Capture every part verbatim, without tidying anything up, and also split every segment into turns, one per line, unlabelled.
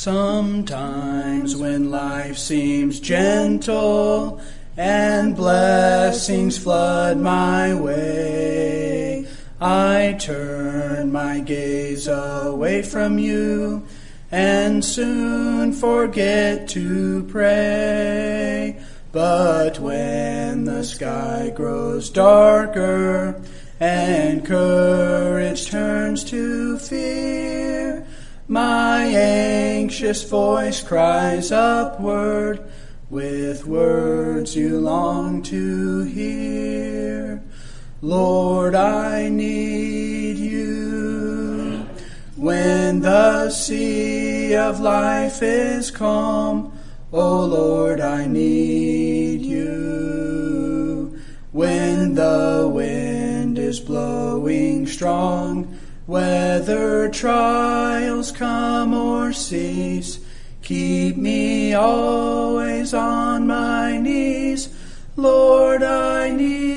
Sometimes when life seems gentle and blessings flood my way, I turn my gaze away from you and soon forget to pray. But when the sky grows darker and courage turns to fear, my anxious voice cries upward with words you long to hear. Lord, I need you. When the sea of life is calm, oh Lord, I need you. When the wind is blowing strong, whether trials come or cease, keep me always on my knees. Lord, I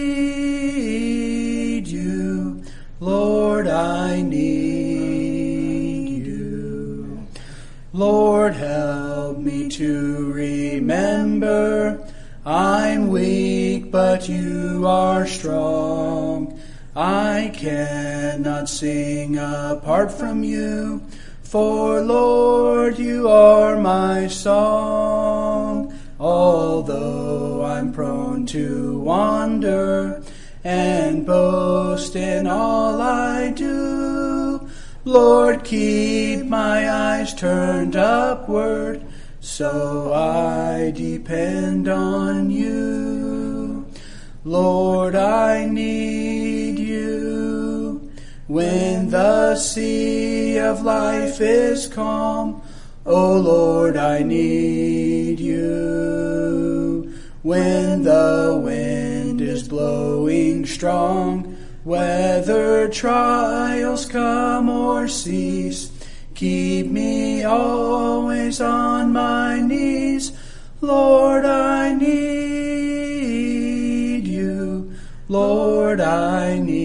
need you. Lord, I need you. Lord, help me to remember I'm weak, but you are strong. I cannot sing apart from you, for Lord, you are my song. Although I'm prone to wander and boast in all I do, Lord, keep my eyes turned upward, so I depend on you. Lord, I need you. When the sea of life is calm, oh Lord, I need you. When the wind is blowing strong, whether trials come or cease, keep me always on my knees. Lord, I need you. Lord, I need you.